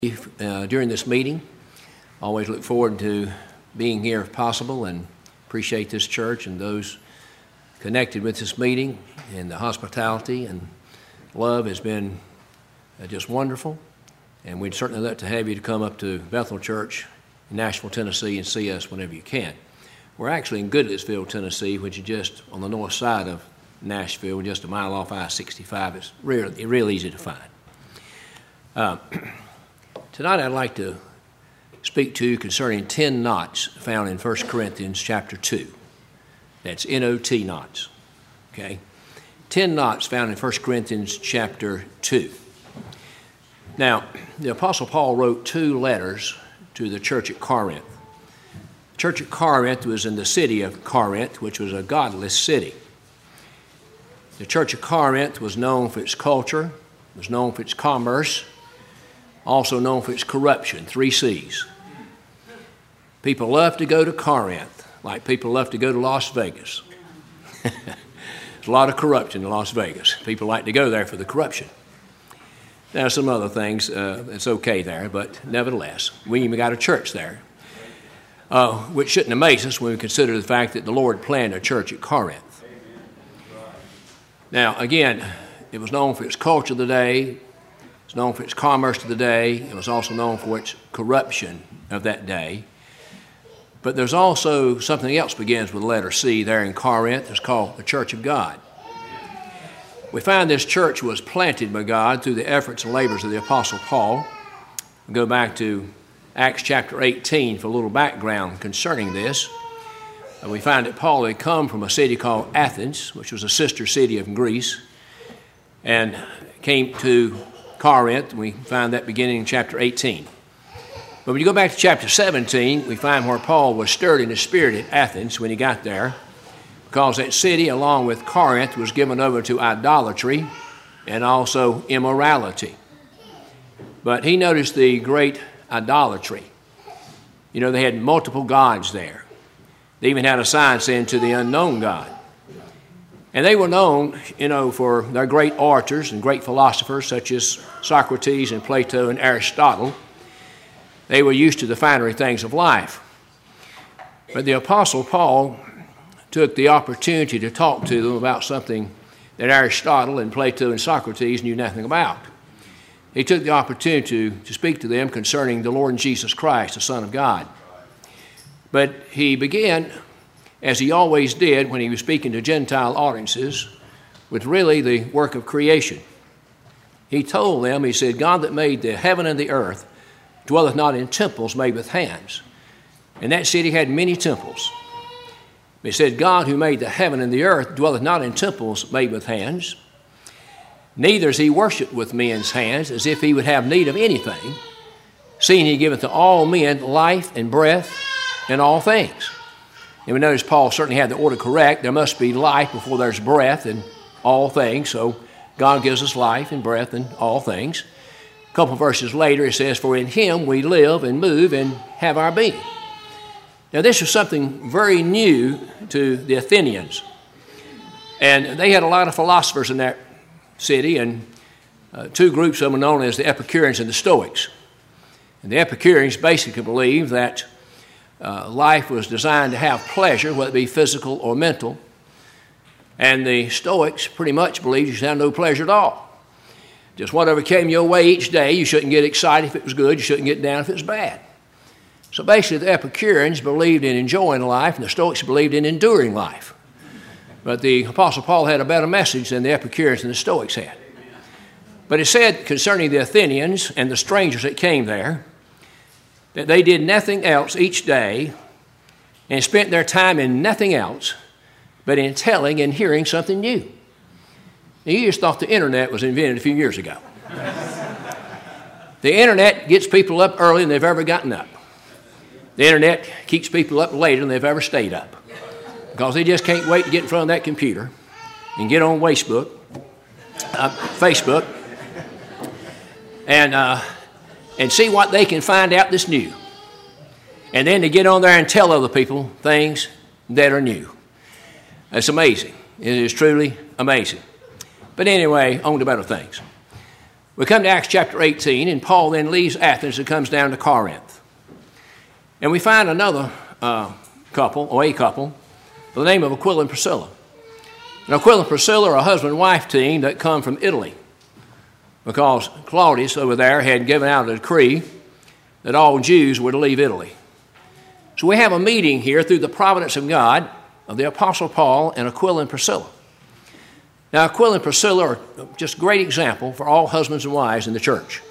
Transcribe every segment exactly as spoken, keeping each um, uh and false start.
Uh, during this meeting. Always look forward to being here if possible, and appreciate this church and those connected with this meeting, and the hospitality and love has been uh, just wonderful, and we'd certainly like to have you to come up to Bethel Church in Nashville, Tennessee and see us whenever you can. We're actually in Goodlettsville, Tennessee, which is just on the north side of Nashville, just a mile off I sixty-five. It's real, real easy to find. Uh, Tonight I'd like to speak to you concerning ten knots found in First Corinthians chapter two. That's N O T knots, okay? Ten knots found in First Corinthians chapter two. Now, the Apostle Paul wrote two letters to the church at Corinth. The church at Corinth was in the city of Corinth, which was a godless city. The church of Corinth was known for its culture, was known for its commerce, also known for its corruption, three C's. People love to go to Corinth, like people love to go to Las Vegas. There's a lot of corruption in Las Vegas. People like to go there for the corruption. Now, some other things, uh, it's okay there, but nevertheless, we even got a church there, uh, which shouldn't amaze us when we consider the fact that the Lord planned a church at Corinth. Now, again, it was known for its culture of the day. It's known for its commerce of the day. It was also known for its corruption of that day. But there's also something else begins with the letter C there in Corinth. It's called the Church of God. We find this church was planted by God through the efforts and labors of the Apostle Paul. We'll go back to Acts chapter eighteen for a little background concerning this. We find that Paul had come from a city called Athens, which was a sister city of Greece, and came to Corinth. We find that beginning in chapter eighteen. But when you go back to chapter seventeen, we find where Paul was stirred in his spirit at Athens when he got there, because that city, along with Corinth, was given over to idolatry and also immorality. But he noticed the great idolatry. You know, they had multiple gods there. They even had a sign saying "To the unknown God." And they were known, you know, for their great orators and great philosophers such as Socrates and Plato and Aristotle. They were used to the finery things of life. But the Apostle Paul took the opportunity to talk to them about something that Aristotle and Plato and Socrates knew nothing about. He took the opportunity to, to speak to them concerning the Lord Jesus Christ, the Son of God. But he began, as he always did when he was speaking to Gentile audiences, with really the work of creation. He told them, he said, "God that made the heaven and the earth dwelleth not in temples made with hands." And that city had many temples. He said, "God who made the heaven and the earth dwelleth not in temples made with hands. Neither is he worshipped with men's hands, as if he would have need of anything, seeing he giveth to all men life and breath and all things." And we notice Paul certainly had the order correct. There must be life before there's breath and all things. So God gives us life and breath and all things. A couple verses later it says, "For in him we live and move and have our being." Now this was something very new to the Athenians. And they had a lot of philosophers in that city, and uh, two groups of them were known as the Epicureans and the Stoics. And the Epicureans basically believed that Uh, life was designed to have pleasure, whether it be physical or mental. And the Stoics pretty much believed you should have no pleasure at all. Just whatever came your way each day, you shouldn't get excited if it was good, you shouldn't get down if it was bad. So basically the Epicureans believed in enjoying life, and the Stoics believed in enduring life. But the Apostle Paul had a better message than the Epicureans and the Stoics had. But it said concerning the Athenians and the strangers that came there, that they did nothing else each day and spent their time in nothing else but in telling and hearing something new. Now, you just thought the internet was invented a few years ago. The internet gets people up earlier than they've ever gotten up. The internet keeps people up later than they've ever stayed up, because they just can't wait to get in front of that computer and get on Facebook, uh, Facebook, and uh, and see what they can find out that's new. And then to get on there and tell other people things that are new. It's amazing. It is truly amazing. But anyway, on to better things. We come to Acts chapter eighteen, and Paul then leaves Athens and comes down to Corinth. And we find another uh, couple, or a couple, by the name of Aquila and Priscilla. And Aquila and Priscilla are a husband-wife team that come from Italy, because Claudius over there had given out a decree that all Jews were to leave Italy. So we have a meeting here through the providence of God of the Apostle Paul and Aquila and Priscilla. Now, Aquila and Priscilla are just a great example for all husbands and wives in the church.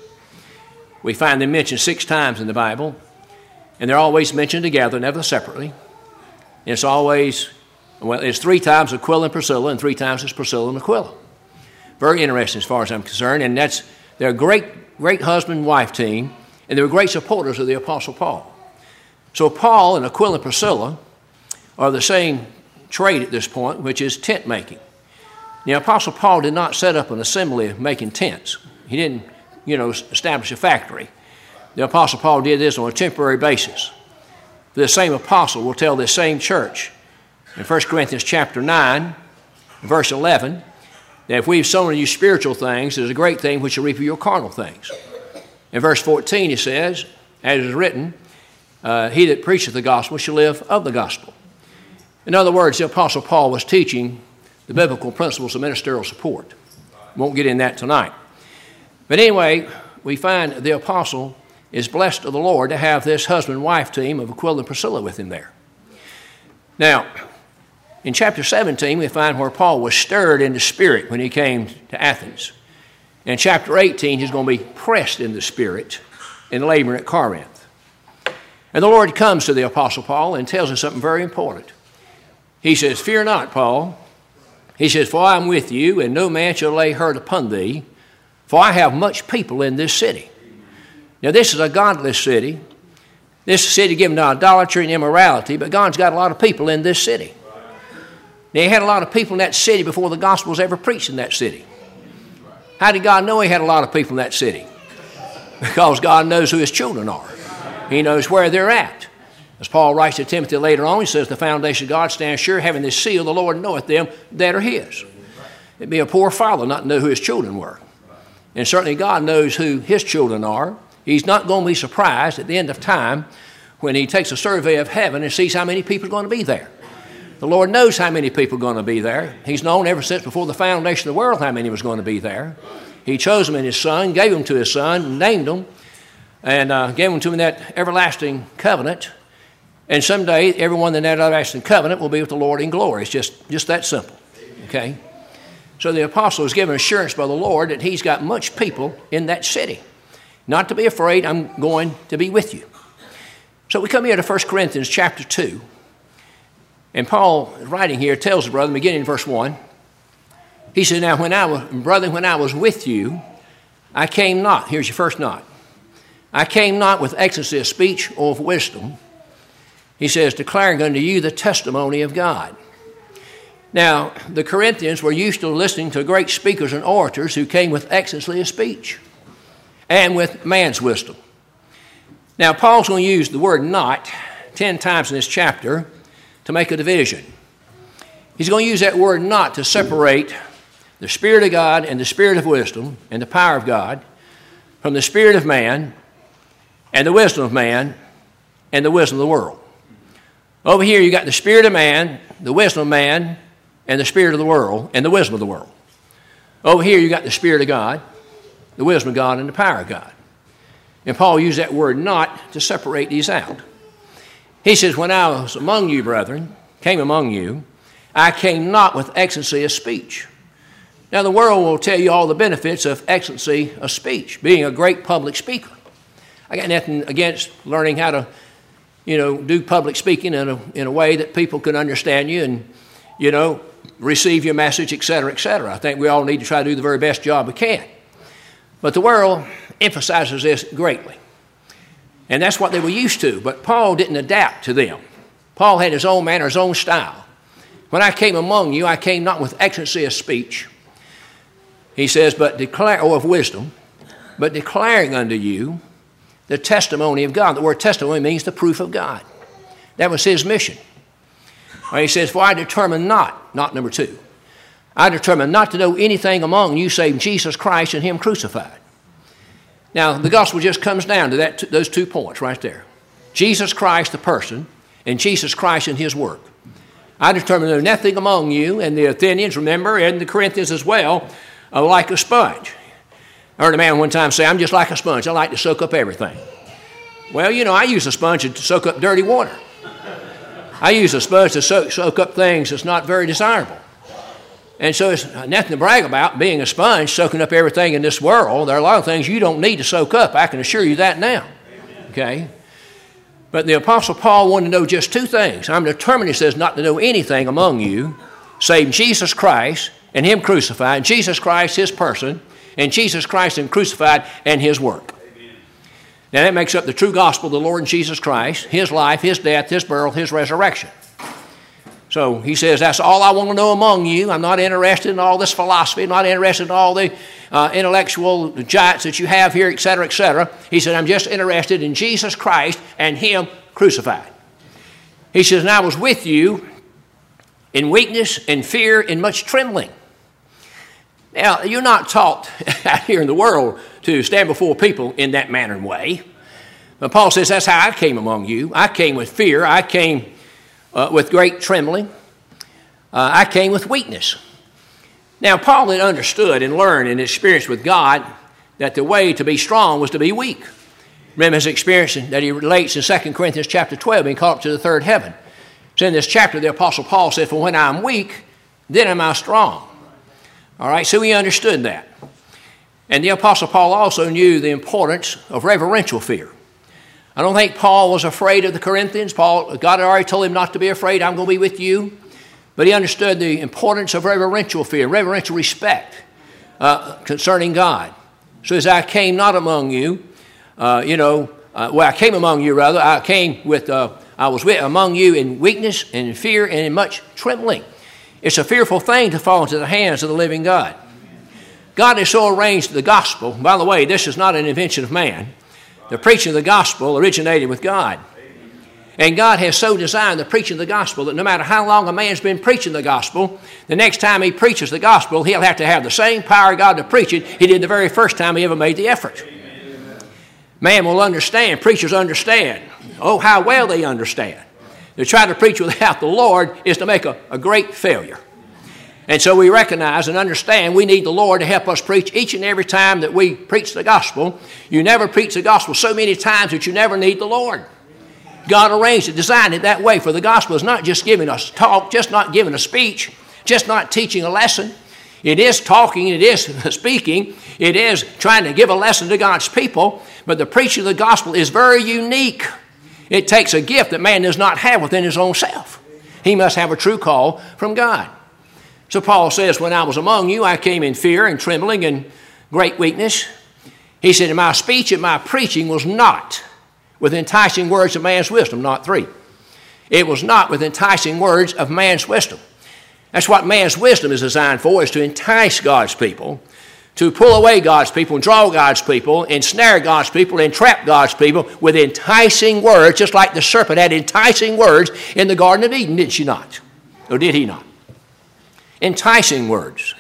We find them mentioned six times in the Bible, and they're always mentioned together, never separately. And it's always, well, it's three times Aquila and Priscilla, and three times it's Priscilla and Aquila. Very interesting as far as I'm concerned, and that's they're a great, great husband-wife team, and they were great supporters of the Apostle Paul. So Paul and Aquila and Priscilla are the same trade at this point, which is tent making. The Apostle Paul did not set up an assembly making tents. He didn't, you know, establish a factory. The Apostle Paul did this on a temporary basis. The same apostle will tell this same church in First Corinthians chapter nine, verse eleven, that if we've sown in you spiritual things, it is a great thing which shall reap of your carnal things. In verse fourteen, he says, as is written, uh, he that preacheth the gospel shall live of the gospel. In other words, the Apostle Paul was teaching the biblical principles of ministerial support. Won't get in that tonight. But anyway, we find the apostle is blessed of the Lord to have this husband-wife team of Aquila and Priscilla with him there. Now, in chapter seventeen, we find where Paul was stirred in the spirit when he came to Athens. In chapter eighteen, he's going to be pressed in the spirit in laboring at Corinth. And the Lord comes to the Apostle Paul and tells him something very important. He says, "Fear not, Paul." He says, "For I am with you, and no man shall lay hurt upon thee, for I have much people in this city." Now, this is a godless city. This is a city given to idolatry and immorality, but God's got a lot of people in this city. Now, he had a lot of people in that city before the gospel was ever preached in that city. How did God know he had a lot of people in that city? Because God knows who his children are. He knows where they're at. As Paul writes to Timothy later on, he says, "The foundation of God stands sure, having this seal, the Lord knoweth them that are his." It'd be a poor father not to know who his children were. And certainly God knows who his children are. He's not going to be surprised at the end of time when he takes a survey of heaven and sees how many people are going to be there. The Lord knows how many people are going to be there. He's known ever since before the foundation of the world how many was going to be there. He chose them in his Son, gave them to his Son, named them, and uh, gave them to him in that everlasting covenant. And someday, everyone in that everlasting covenant will be with the Lord in glory. It's just, just that simple, okay? So the apostle is given assurance by the Lord that he's got much people in that city. Not to be afraid, I'm going to be with you. So we come here to First Corinthians chapter two. And Paul, writing here, tells the brother, beginning in verse one, he said, "Now, when I was, brother, when I was with you, I came not," here's your first not, "I came not with excellency of speech or of wisdom," he says, "declaring unto you the testimony of God." Now, the Corinthians were used to listening to great speakers and orators who came with excellency of speech and with man's wisdom. Now, Paul's going to use the word "not" ten times in this chapter to make a division. He's going to use that word "not" to separate the Spirit of God and the Spirit of wisdom and the power of God from the Spirit of man and the wisdom of man and the wisdom of the world. Over here you got the Spirit of man, the wisdom of man, and the Spirit of the world and the wisdom of the world. Over here you got the Spirit of God, the wisdom of God, and the power of God. And Paul used that word "not" to separate these out. He says, "When I was among you, brethren, came among you, I came not with excellency of speech." Now, the world will tell you all the benefits of excellency of speech, being a great public speaker. I got nothing against learning how to, you know, do public speaking in a, in a way that people can understand you and, you know, receive your message, et cetera, et cetera. I think we all need to try to do the very best job we can. But the world emphasizes this greatly. And that's what they were used to. But Paul didn't adapt to them. Paul had his own manner, his own style. "When I came among you, I came not with excellency of speech," he says, "but declare, or of wisdom, but declaring unto you the testimony of God." The word testimony means the proof of God. That was his mission. Or he says, "For I determined not," not number two, "I determined not to know anything among you save Jesus Christ and him crucified." Now, the gospel just comes down to that, those two points right there. Jesus Christ, the person, and Jesus Christ and his work. I determined there's nothing among you, and the Athenians, remember, and the Corinthians as well, are like a sponge. I heard a man one time say, I'm just like a sponge. I like to soak up everything. Well, you know, I use a sponge to soak up dirty water. I use a sponge to soak, soak up things that's not very desirable. And so it's nothing to brag about being a sponge, soaking up everything in this world. There are a lot of things you don't need to soak up. I can assure you that now. Okay? But the Apostle Paul wanted to know just two things. I'm determined, he says, not to know anything among you, save Jesus Christ and him crucified, Jesus Christ, his person, and Jesus Christ, him crucified, and his work. Now that makes up the true gospel of the Lord Jesus Christ, his life, his death, his burial, his resurrection. So he says, that's all I want to know among you. I'm not interested in all this philosophy. I'm not interested in all the uh, intellectual giants that you have here, et cetera, et cetera. He said, I'm just interested in Jesus Christ and him crucified. He says, and I was with you in weakness and fear and much trembling. Now, you're not taught out here in the world to stand before people in that manner and way. But Paul says, that's how I came among you. I came with fear. I came Uh, with great trembling. Uh, I came with weakness. Now, Paul had understood and learned and experienced with God that the way to be strong was to be weak. Remember his experience that he relates in Second Corinthians chapter twelve, being called up to the third heaven. So in this chapter, the Apostle Paul said, for when I'm weak, then am I strong. All right, so he understood that. And the Apostle Paul also knew the importance of reverential fear. I don't think Paul was afraid of the Corinthians. Paul, God had already told him not to be afraid. I'm going to be with you. But he understood the importance of reverential fear, reverential respect uh, concerning God. So as I came not among you, uh, you know, uh, well, I came among you, rather. I came with, uh, I was with, among you in weakness and in fear and in much trembling. It's a fearful thing to fall into the hands of the living God. God has so arranged the gospel. By the way, this is not an invention of man. The preaching of the gospel originated with God. And God has so designed the preaching of the gospel that no matter how long a man's been preaching the gospel, the next time he preaches the gospel, he'll have to have the same power of God to preach it he did the very first time he ever made the effort. Man will understand. Preachers understand. Oh, how well they understand. To try to preach without the Lord is to make a, a great failure. And so we recognize and understand we need the Lord to help us preach each and every time that we preach the gospel. You never preach the gospel so many times that you never need the Lord. God arranged it, designed it that way, for the gospel is not just giving us talk, just not giving a speech, just not teaching a lesson. It is talking, it is speaking, it is trying to give a lesson to God's people, but the preaching of the gospel is very unique. It takes a gift that man does not have within his own self. He must have a true call from God. So Paul says, when I was among you, I came in fear and trembling and great weakness. He said, and my speech and my preaching was not with enticing words of man's wisdom, not three. It was not with enticing words of man's wisdom. That's what man's wisdom is designed for, is to entice God's people, to pull away God's people, and draw God's people, ensnare God's people, entrap God's people with enticing words, just like the serpent had enticing words in the Garden of Eden, did she not? Or did he not? Enticing words.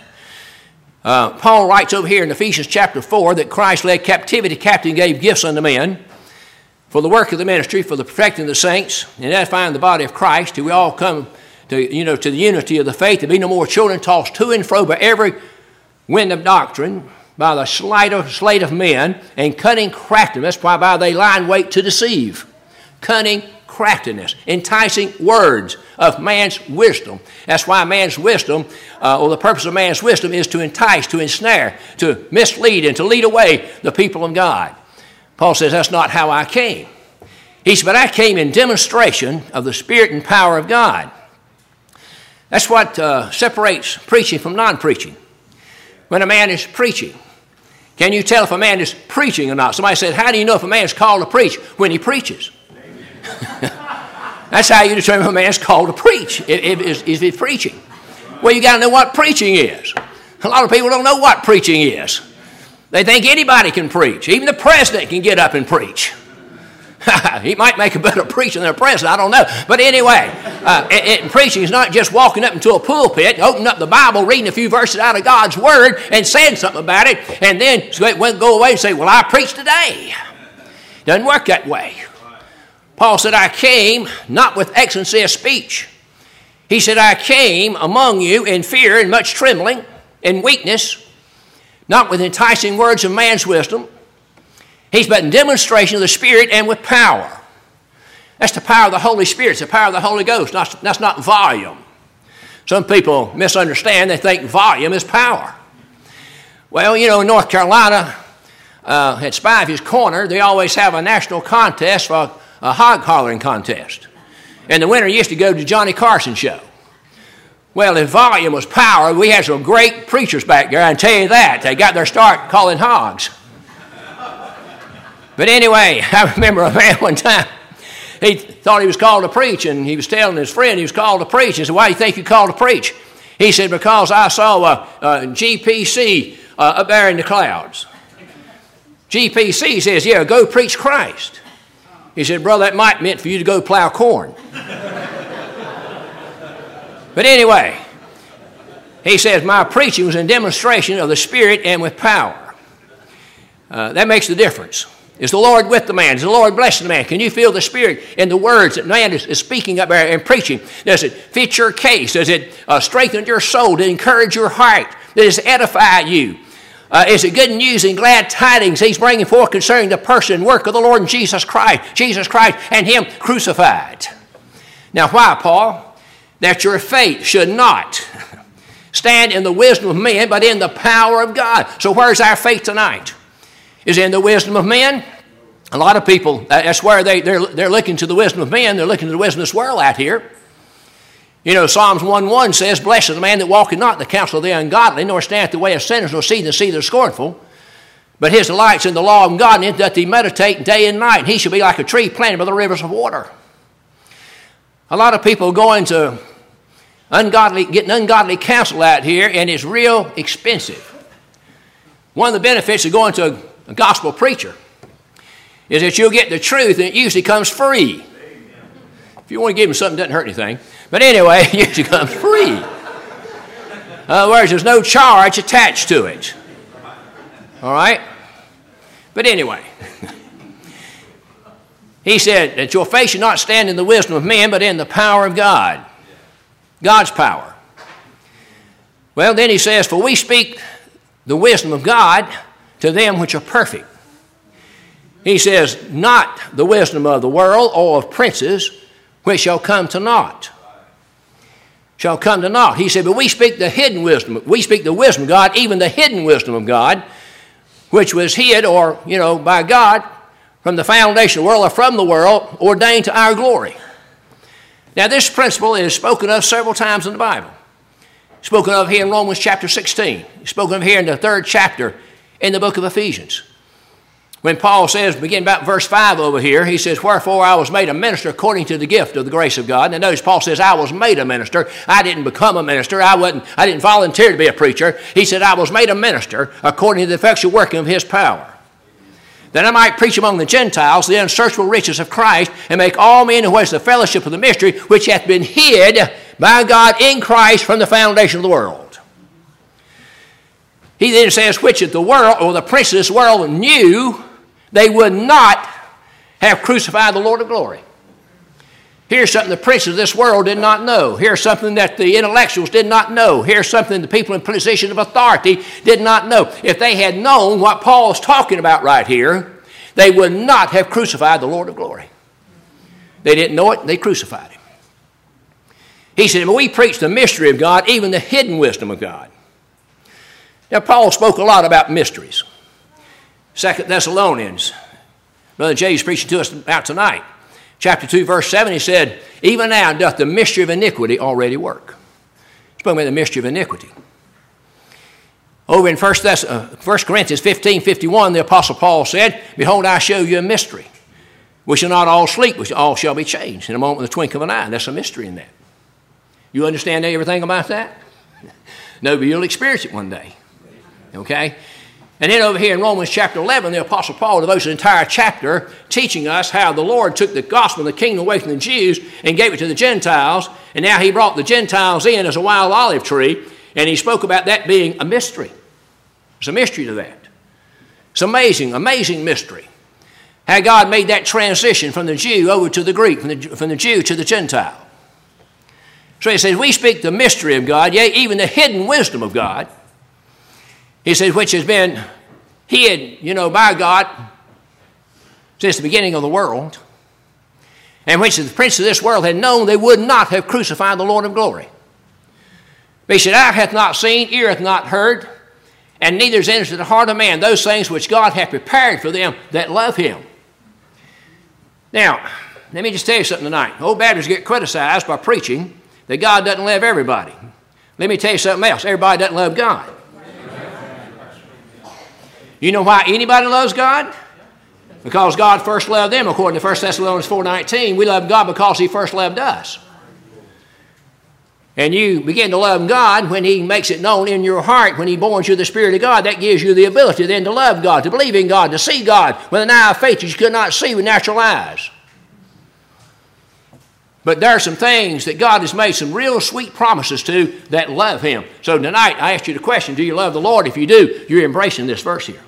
Uh, Paul writes over here in Ephesians chapter four that Christ led captivity captive and gave gifts unto men for the work of the ministry, for the perfecting of the saints, and edifying the body of Christ, till we all come to, you know, to the unity of the faith, to be no more children tossed to and fro by every wind of doctrine, by the sleight of, sleight of men, and cunning craftiness, whereby they lie in wait to deceive. Cunning craftiness, enticing words of man's wisdom. That's why man's wisdom, uh, or the purpose of man's wisdom, is to entice, to ensnare, to mislead, and to lead away the people of God. Paul says, that's not how I came. He said, but I came in demonstration of the Spirit and power of God. That's what uh, separates preaching from non-preaching. When a man is preaching, can you tell if a man is preaching or not? Somebody said, how do you know if a man is called to preach? When he preaches. That's how you determine if a man is called to preach, if, if, if he's preaching. Well, you got to know what preaching is. A lot of people don't know what preaching is. They think anybody can preach. Even the president can get up and preach. He might make a better preacher than a president, I don't know. But anyway, uh, it, it, preaching is not just walking up into a pulpit, opening up the Bible, reading a few verses out of God's Word, and saying something about it, and then go away and say, well, I preached today. Doesn't work that way. Paul said, I came not with excellency of speech. He said, I came among you in fear and much trembling and weakness, not with enticing words of man's wisdom. He's but in demonstration of the Spirit and with power. That's the power of the Holy Spirit. It's the power of the Holy Ghost. Not, that's not volume. Some people misunderstand. They think volume is power. Well, you know, in North Carolina, uh, at Spivey's Corner, they always have a national contest for a, a hog hollering contest. And the winner used to go to Johnny Carson show. Well, if volume was power, we had some great preachers back there, I can tell you that. They got their start calling hogs. But anyway, I remember a man one time, he thought he was called to preach, and he was telling his friend he was called to preach. He said, why do you think you're called to preach? He said, because I saw a, a G P C uh, up there in the clouds. G P C says, yeah, go preach Christ. He said, brother, that might meant for you to go plow corn. But anyway, he says, my preaching was in demonstration of the Spirit and with power. Uh, that makes the difference. Is the Lord with the man? Is the Lord blessing the man? Can you feel the Spirit in the words that man is, is speaking up there and preaching? Does it fit your case? Does it uh, strengthen your soul? Does it encourage your heart? Does it edify you? Uh, is it good news and glad tidings he's bringing forth concerning the person and work of the Lord Jesus Christ, Jesus Christ and him crucified? Now why, Paul? That your faith should not stand in the wisdom of men, but in the power of God. So where's our faith tonight? Is in the wisdom of men? A lot of people, that's where they, they're, they're looking to the wisdom of men. They're looking to the wisdom of this world out here. You know, Psalms one one says, blessed is the man that walketh not in the counsel of the ungodly, nor standeth the way of sinners, nor seeth the seed of the scornful. But his delight's in the law of God, and in it doth he meditate day and night. And he shall be like a tree planted by the rivers of water. A lot of people go into ungodly, getting ungodly counsel out here, and it's real expensive. One of the benefits of going to a A gospel preacher is that you'll get the truth, and it usually comes free. If you want to give him something, it doesn't hurt anything. But anyway, it usually comes free. In other words, there's no charge attached to it. All right? But anyway, he said that your faith should not stand in the wisdom of men, but in the power of God. God's power. Well, then he says, for we speak the wisdom of God to them which are perfect. He says, not the wisdom of the world or of princes, which shall come to naught. Shall come to naught. He said, but we speak the hidden wisdom. We speak the wisdom of God, even the hidden wisdom of God, which was hid, or, you know, by God, from the foundation of the world, or from the world, ordained to our glory. Now, this principle is spoken of several times in the Bible. Spoken of here in Romans chapter sixteen. Spoken of here in the third chapter in the book of Ephesians. When Paul says, beginning about verse five over here, he says, wherefore I was made a minister according to the gift of the grace of God. And notice Paul says, I was made a minister. I didn't become a minister. I wasn't, I didn't volunteer to be a preacher. He said, I was made a minister according to the effectual working of his power, that I might preach among the Gentiles the unsearchable riches of Christ, and make all men who has the fellowship of the mystery, which hath been hid by God in Christ from the foundation of the world. He then says, which if the world, or the prince of this world, knew, they would not have crucified the Lord of glory. Here's something the princes of this world did not know. Here's something that the intellectuals did not know. Here's something the people in position of authority did not know. If they had known what Paul is talking about right here, they would not have crucified the Lord of glory. They didn't know it, they crucified him. He said, but we preach the mystery of God, even the hidden wisdom of God. Now, Paul spoke a lot about mysteries. Second Thessalonians, Brother Jay's preaching to us about tonight. Chapter two, verse seven, he said, even now doth the mystery of iniquity already work. Spoke about the mystery of iniquity. Over in First Corinthians fifteen fifty-one, the Apostle Paul said, behold, I show you a mystery. We shall not all sleep, we all shall be changed in a moment, the twinkling of an eye. That's a mystery in that. You understand everything about that? No, but you'll experience it one day. Okay? And then over here in Romans chapter eleven, the Apostle Paul devotes an entire chapter teaching us how the Lord took the gospel of the kingdom away from the Jews and gave it to the Gentiles, and now he brought the Gentiles in as a wild olive tree, and he spoke about that being a mystery. There's a mystery to that. It's amazing, amazing mystery. How God made that transition from the Jew over to the Greek, from the, from the Jew to the Gentile. So he says, we speak the mystery of God, yea, even the hidden wisdom of God. He says, which has been hid, you know, by God since the beginning of the world, and which the prince of this world had known they would not have crucified the Lord of glory. But he said, eye hath not seen, ear hath not heard, and neither is entered into the heart of man those things which God hath prepared for them that love him. Now, let me just tell you something tonight. Old Baptists get criticized by preaching that God doesn't love everybody. Let me tell you something else. Everybody doesn't love God. You know why anybody loves God? Because God first loved them, according to First Thessalonians four nineteen. We love God because he first loved us. And you begin to love God when he makes it known in your heart, when he borns you the Spirit of God. That gives you the ability then to love God, to believe in God, to see God with an eye of faith that you could not see with natural eyes. But there are some things that God has made some real sweet promises to that love him. So tonight I asked you the question, do you love the Lord? If you do, you're embracing this verse here.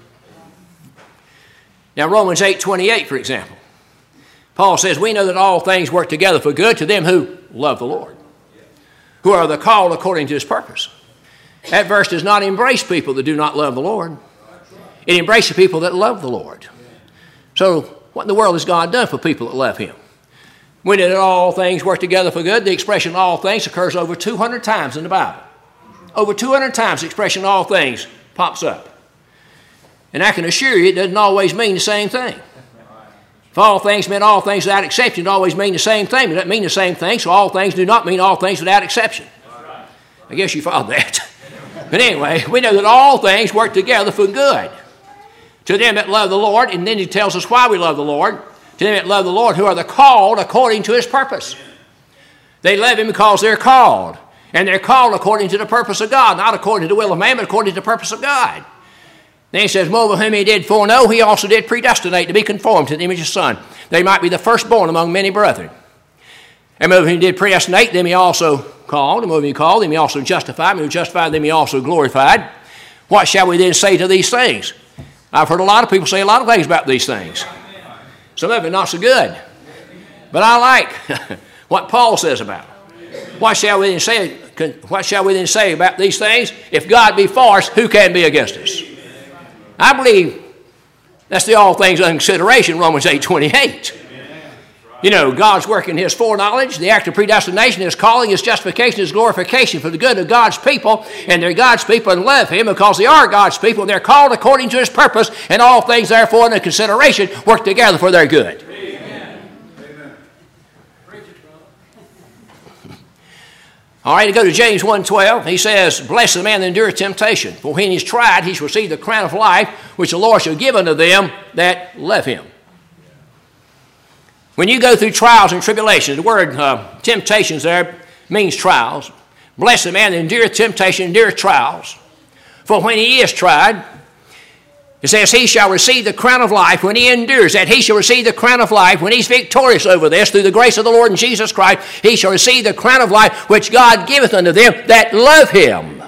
Now Romans eight twenty-eight, for example. Paul says, we know that all things work together for good to them who love the Lord, who are the called according to his purpose. That verse does not embrace people that do not love the Lord. It embraces people that love the Lord. So what in the world has God done for people that love him? We know that all things work together for good. The expression all things occurs over two hundred times in the Bible. Over two hundred times the expression all things pops up. And I can assure you it doesn't always mean the same thing. If all things meant all things without exception, it always mean the same thing. It doesn't mean the same thing, so all things do not mean all things without exception. I guess you followed that. But anyway, we know that all things work together for good to them that love the Lord, and then he tells us why we love the Lord. To them that love the Lord, who are the called according to his purpose. They love him because they're called. And they're called according to the purpose of God, not according to the will of man, but according to the purpose of God. Then he says, moreover, whom he did foreknow, he also did predestinate to be conformed to the image of his Son. They might be the firstborn among many brethren. And moreover, whom he did predestinate, them he also called. And moreover, he called, them he also justified. And who justified, them he also glorified. What shall we then say to these things? I've heard a lot of people say a lot of things about these things. Some of it not so good. But I like what Paul says about it. What shall we then say, what shall we then say about these things? If God be for us, who can be against us? I believe that's the all things under consideration, Romans eight twenty-eight. You know, God's working his foreknowledge, the act of predestination, his calling, his justification, his glorification for the good of God's people. And they're God's people and love him because they are God's people. They're called according to his purpose, and all things, therefore, under consideration, work together for their good. Amen. Amen. All right, to go to James one twelve, he says, blessed the man that endureth temptation, for when he is tried, he shall receive the crown of life, which the Lord shall give unto them that love him. When you go through trials and tribulations, the word uh, temptations there means trials. Blessed the man that endureth temptation, endureth trials. For when he is tried, it says he shall receive the crown of life when he endures that. He shall receive the crown of life when he's victorious over this through the grace of the Lord and Jesus Christ. He shall receive the crown of life which God giveth unto them that love him.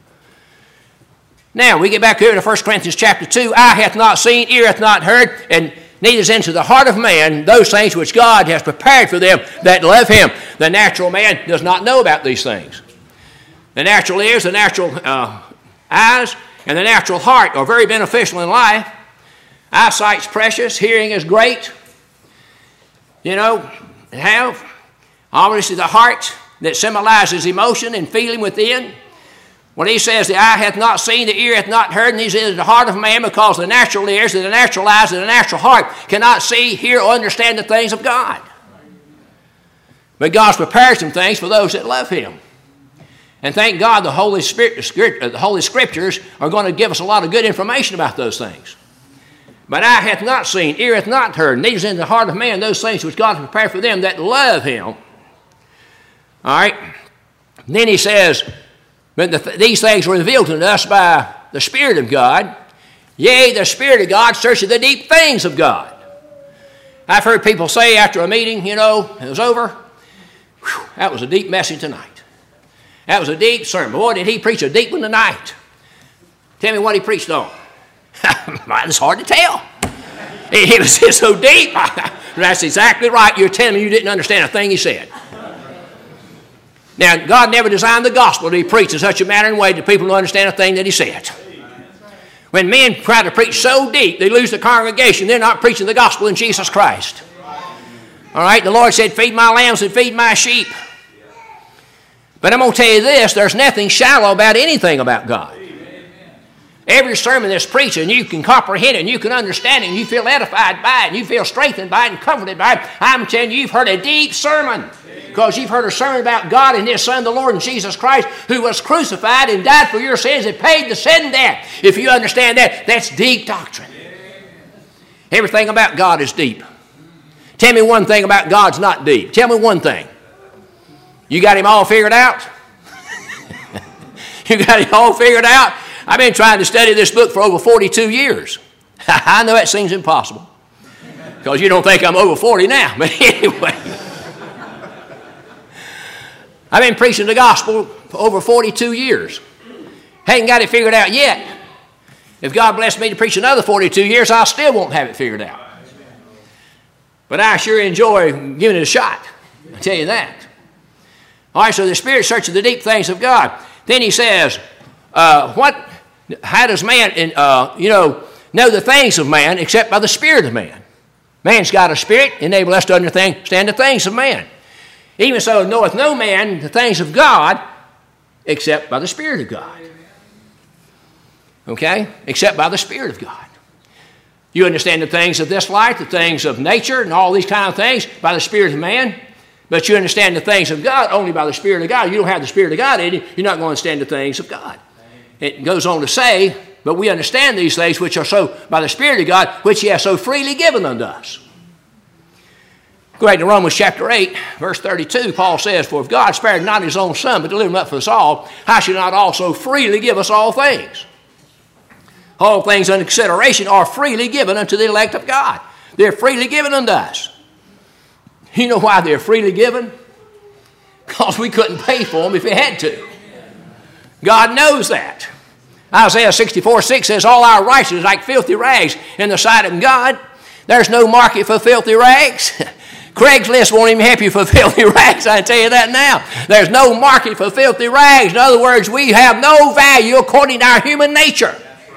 Now, we get back here to First Corinthians chapter two. Eye hath not seen, ear hath not heard, and neither is into the heart of man those things which God has prepared for them that love him. The natural man does not know about these things. The natural ears, the natural uh, eyes, and the natural heart are very beneficial in life. Eyesight's precious. Hearing is great. You know, have obviously the heart that symbolizes emotion and feeling within. When he says the eye hath not seen, the ear hath not heard, and these are the heart of man, because the natural ears and the natural eyes and the natural heart cannot see, hear, or understand the things of God. But God's prepared some things for those that love him. And thank God the Holy Spirit, the Holy Scriptures are going to give us a lot of good information about those things. But eye hath not seen, ear hath not heard, neither is in the heart of man those things which God hath prepared for them that love him. All right. And then he says, but the, these things were revealed to us by the Spirit of God. Yea, the Spirit of God searcheth the deep things of God. I've heard people say after a meeting, you know, it was over, whew, that was a deep message tonight. That was a deep sermon. Boy, did he preach a deep one tonight. Tell me what he preached on. It's hard to tell. It, it was just so deep. That's exactly right. You're telling me you didn't understand a thing he said. Now, God never designed the gospel to be preached in such a manner and way that people don't understand a thing that he said. When men try to preach so deep, they lose the congregation. They're not preaching the gospel in Jesus Christ. All right, the Lord said, feed my lambs and feed my sheep. But I'm going to tell you this, there's nothing shallow about anything about God. Every sermon that's preached, and you can comprehend it, and you can understand it, and you feel edified by it, and you feel strengthened by it, and comforted by it. I'm telling you, you've heard a deep sermon. Because you've heard a sermon about God and His Son, the Lord and Jesus Christ, who was crucified and died for your sins and paid the sin debt. If you understand that, that's deep doctrine. Everything about God is deep. Tell me one thing about God's not deep. Tell me one thing. You got Him all figured out? You got Him all figured out? I've been trying to study this book for over forty-two years. I know that seems impossible. Because you don't think I'm over forty now. But anyway. I've been preaching the gospel for over forty-two years. Hadn't got it figured out yet. If God blessed me to preach another forty-two years, I still won't have it figured out. But I sure enjoy giving it a shot. I tell you that. All right, so the Spirit searches the deep things of God. Then he says, uh, what, how does man, uh, you know, know the things of man except by the Spirit of man? Man's got a spirit, enable us to understand the things of man. Even so knoweth no man the things of God except by the Spirit of God. Okay? Except by the Spirit of God. You understand the things of this life, the things of nature, and all these kind of things by the Spirit of man. But you understand the things of God only by the Spirit of God. You don't have the Spirit of God in you, you're not going to understand the things of God. It goes on to say, but we understand these things which are so by the Spirit of God, which He has so freely given unto us. Go ahead to Romans chapter eight, verse thirty-two. Paul says, for if God spared not His own Son, but delivered Him up for us all, how should not also freely give us all things? All things under consideration are freely given unto the elect of God. They're freely given unto us. You know why they're freely given? Because we couldn't pay for them if we had to. God knows that. Isaiah sixty-four six says, all our righteousness is like filthy rags in the sight of God. There's no market for filthy rags. Craigslist won't even help you for filthy rags, I tell you that now. There's no market for filthy rags. In other words, we have no value according to our human nature.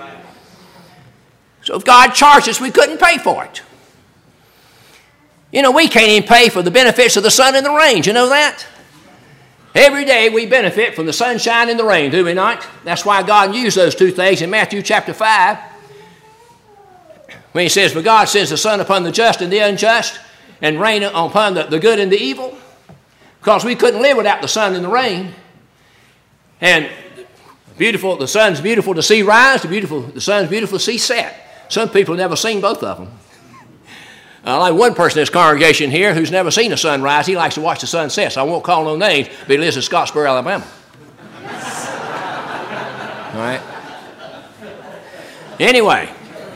So if God charged us, we couldn't pay for it. You know, we can't even pay for the benefits of the sun and the rain. You know that? Every day we benefit from the sunshine and the rain, do we not? That's why God used those two things in Matthew chapter five. When He says, for God sends the sun upon the just and the unjust, and rain upon the, the good and the evil. Because we couldn't live without the sun and the rain. And beautiful, the sun's beautiful to see rise, the, beautiful, the sun's beautiful to see set. Some people have never seen both of them. Uh, like one person in this congregation here who's never seen the sun rise, he likes to watch the sun set. So I won't call no names, but he lives in Scottsboro, Alabama. All right. Anyway,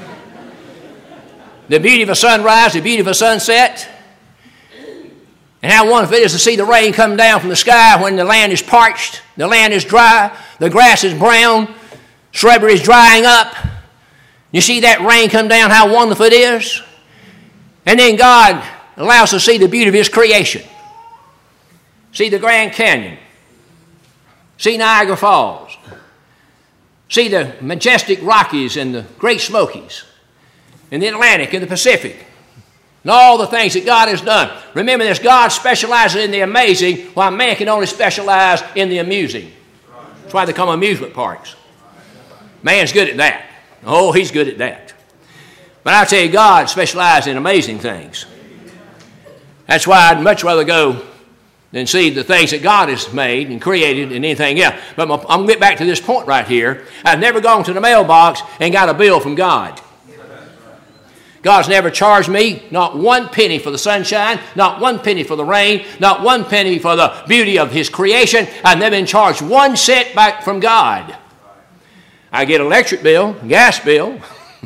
the beauty of a sunrise, the beauty of a sunset, and how wonderful it is to see the rain come down from the sky when the land is parched, the land is dry, the grass is brown, shrubbery is drying up. You see that rain come down, how wonderful it is. And then God allows us to see the beauty of His creation. See the Grand Canyon. See Niagara Falls. See the majestic Rockies and the Great Smokies. And the Atlantic and the Pacific. And all the things that God has done. Remember this, God specializes in the amazing while man can only specialize in the amusing. That's why they call them amusement parks. Man's good at that. Oh, he's good at that. But I tell you, God specializes in amazing things. That's why I'd much rather go than see the things that God has made and created and anything else. But I'm going to get back to this point right here. I've never gone to the mailbox and got a bill from God. God's never charged me not one penny for the sunshine, not one penny for the rain, not one penny for the beauty of His creation. I've never been charged one cent back from God. I get an electric bill, gas bill,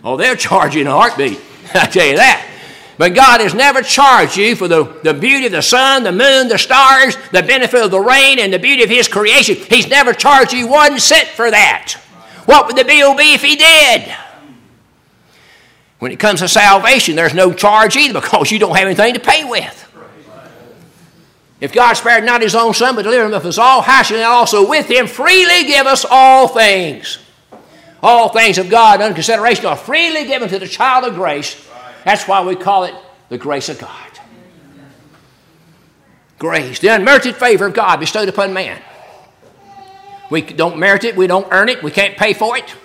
Oh, they'll charge you in a heartbeat. I tell you that. But God has never charged you for the, the beauty of the sun, the moon, the stars, the benefit of the rain, and the beauty of His creation. He's never charged you one cent for that. What would the bill be if He did? When it comes to salvation, there's no charge either because you don't have anything to pay with. If God spared not His own Son, but delivered Him of us all, how shall He also with Him freely give us all things? All things of God under consideration are freely given to the child of grace. That's why we call it the grace of God. Grace, the unmerited favor of God bestowed upon man. We don't merit it, we don't earn it, we can't pay for it.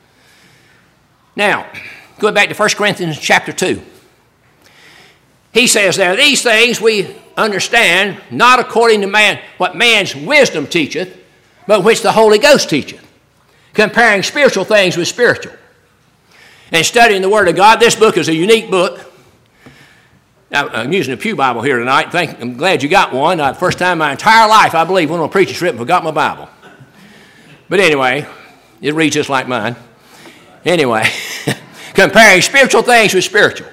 Now, going back to First Corinthians chapter two. He says there, these things we understand, not according to man, what man's wisdom teacheth, but which the Holy Ghost teacheth, comparing spiritual things with spiritual. And studying the Word of God, this book is a unique book. Now, I'm using a Pew Bible here tonight. Thank, I'm glad you got one. Uh, first time in my entire life, I believe, when I'm a preacher's trip, I forgot my Bible. But anyway, it reads just like mine. Anyway, comparing spiritual things with spiritual.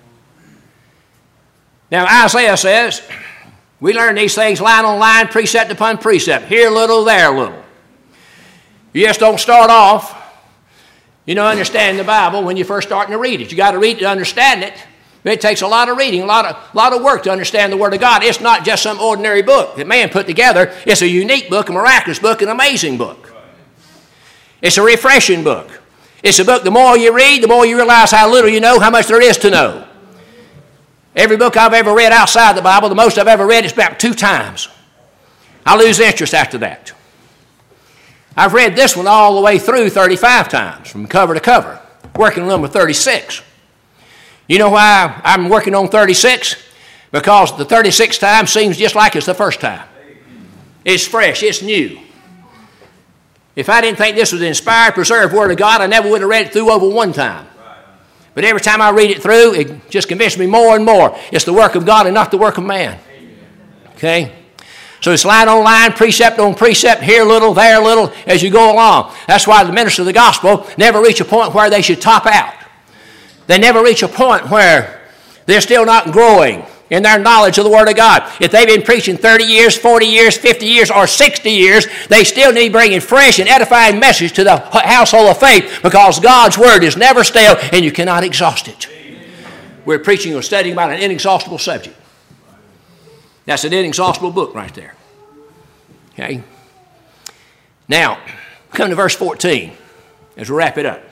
Now, Isaiah says, we learn these things line on line, precept upon precept, here a little, there a little. You just don't start off, you know, understanding the Bible when you're first starting to read it. You got to read it to understand it. It takes a lot of reading, a lot of, lot of work to understand the Word of God. It's not just some ordinary book that man put together. It's a unique book, a miraculous book, an amazing book. It's a refreshing book. It's a book, the more you read, the more you realize how little you know, how much there is to know. Every book I've ever read outside the Bible, the most I've ever read is about two times. I lose interest after that. I've read this one all the way through thirty-five times, from cover to cover, working on number thirty-six. You know why I'm working on thirty-six? Because the thirty-sixth time seems just like it's the first time. It's fresh, it's new. If I didn't think this was the inspired, preserved Word of God, I never would have read it through over one time. But every time I read it through, it just convinces me more and more. It's the work of God and not the work of man. Okay? So it's line on line, precept on precept, here a little, there a little, as you go along. That's why the ministers of the gospel never reach a point where they should top out. They never reach a point where they're still not growing in their knowledge of the Word of God. If they've been preaching thirty years, forty years, fifty years, or sixty years, they still need bringing fresh and edifying message to the household of faith because God's Word is never stale and you cannot exhaust it. We're preaching or studying about an inexhaustible subject. That's an inexhaustible book right there. Okay? Now, come to verse fourteen as we wrap it up.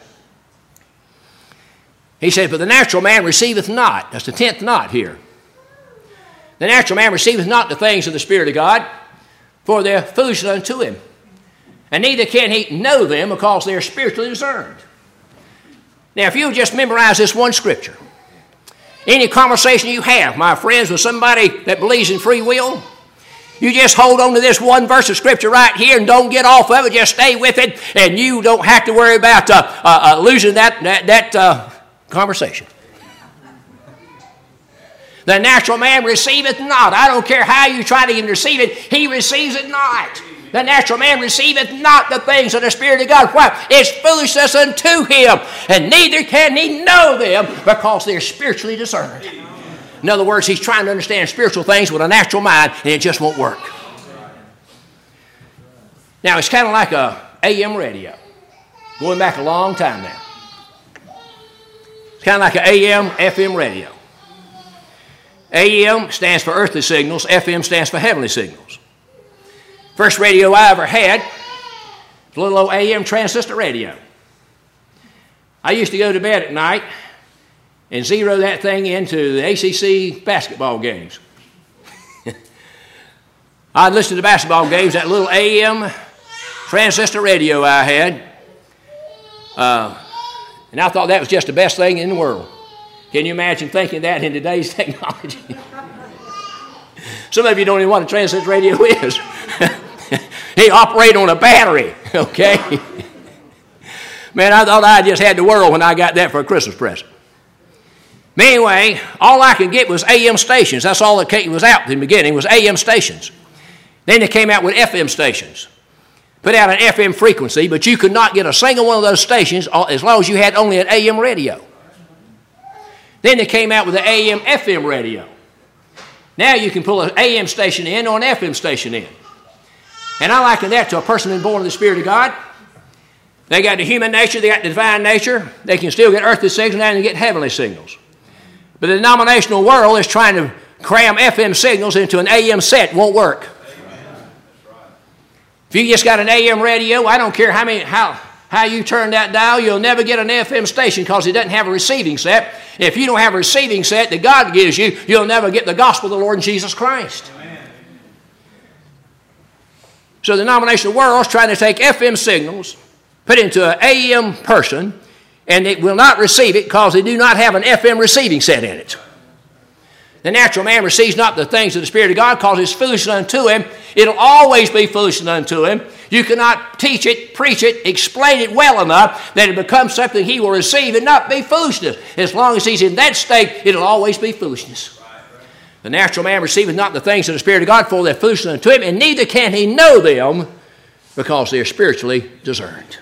He said, but the natural man receiveth not. That's the tenth not here. The natural man receiveth not the things of the Spirit of God, for they are foolishness unto him. And neither can he know them because they are spiritually discerned. Now, if you'll just memorize this one scripture, any conversation you have, my friends, with somebody that believes in free will, you just hold on to this one verse of scripture right here and don't get off of it. Just stay with it, and you don't have to worry about uh, uh, uh, losing that, that, that uh, conversation. The natural man receiveth not. I don't care how you try to even receive it, he receives it not. The natural man receiveth not the things of the Spirit of God. Why? It's foolishness unto him, and neither can he know them because they're spiritually discerned. In other words, he's trying to understand spiritual things with a natural mind, and it just won't work. Now, it's kind of like a A M radio, going back a long time now. It's kind of like an A M, F M radio. A M stands for earthly signals, F M stands for heavenly signals. First radio I ever had was a little old A M transistor radio. I used to go to bed at night and zero that thing into the A C C basketball games. I'd listen to basketball games, that little A M transistor radio I had. Uh, and I thought that was just the best thing in the world. Can you imagine thinking that in today's technology? Some of you don't even know what a transistor radio is. They operate on a battery, okay? Man, I thought I just had the world when I got that for a Christmas present. But anyway, all I could get was A M stations. That's all that was out in the beginning was A M stations. Then they came out with F M stations. put out an F M frequency, but you could not get a single one of those stations as long as you had only an A M radio. Then they came out with an A M F M radio. Now you can pull an A M station in or an F M station in. And I liken that to a person who's born of the Spirit of God. They got the human nature, they got the divine nature. They can still get earthly signals and get heavenly signals. But the denominational world is trying to cram F M signals into an A M set. It won't work. If you just got an A M radio, I don't care how many how how you turn that dial, you'll never get an F M station because it doesn't have a receiving set. If you don't have a receiving set that God gives you, you'll never get the gospel of the Lord Jesus Christ. Amen. So the denominational world is trying to take F M signals, put it into an A M person, and it will not receive it because they do not have an F M receiving set in it. The natural man receives not the things of the Spirit of God because it's foolishness unto him. It'll always be foolishness unto him. You cannot teach it, preach it, explain it well enough that it becomes something he will receive and not be foolishness. As long as he's in that state, it'll always be foolishness. The natural man receiveth not the things of the Spirit of God, for they're foolishness unto him, and neither can he know them because they're spiritually discerned.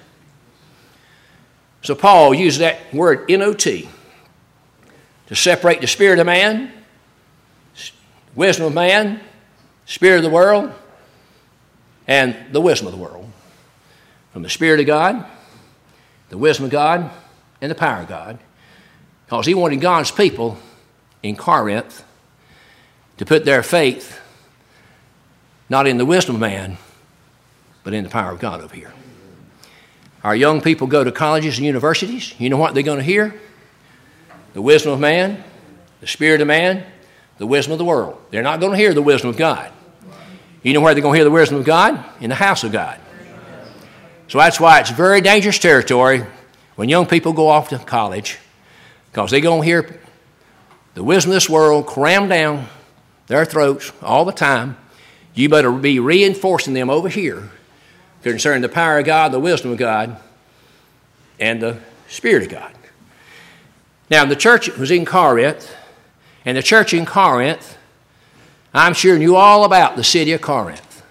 So Paul used that word N O T to separate the spirit of man, wisdom of man, spirit of the world, and the wisdom of the world. From the Spirit of God, the wisdom of God, and the power of God. Because he wanted God's people in Corinth to put their faith not in the wisdom of man, but in the power of God over here. Our young people go to colleges and universities. You know what they're going to hear? The wisdom of man, the spirit of man, the wisdom of the world. They're not going to hear the wisdom of God. You know where they're going to hear the wisdom of God? In the house of God. So that's why it's very dangerous territory when young people go off to college, because they're going to hear the wisdom of this world crammed down their throats all the time. You better be reinforcing them over here concerning the power of God, the wisdom of God, and the Spirit of God. Now, the church was in Corinth, and the church in Corinth, I'm sure, knew all about the city of Corinth.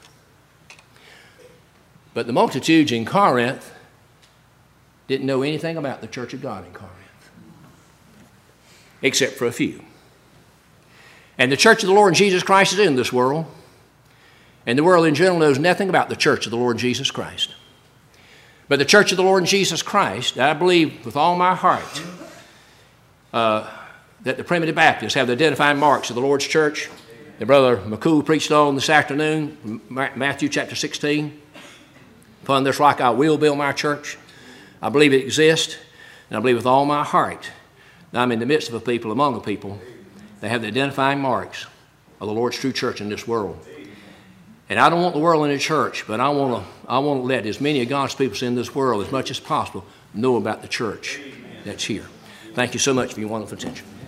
But the multitudes in Corinth didn't know anything about the church of God in Corinth, except for a few. And the church of the Lord Jesus Christ is in this world, and the world in general knows nothing about the church of the Lord Jesus Christ. But the church of the Lord Jesus Christ, I believe with all my heart, uh, that the primitive Baptists have the identifying marks of the Lord's church. The brother McCool preached on this afternoon, Matthew chapter sixteen. Upon this rock I will build my church. I believe it exists, and I believe with all my heart that I'm in the midst of a people, among a people, that have the identifying marks of the Lord's true church in this world. And I don't want the world in the church, but I want to I want to let as many of God's people in this world as much as possible know about the church that's here. Thank you so much for your wonderful attention.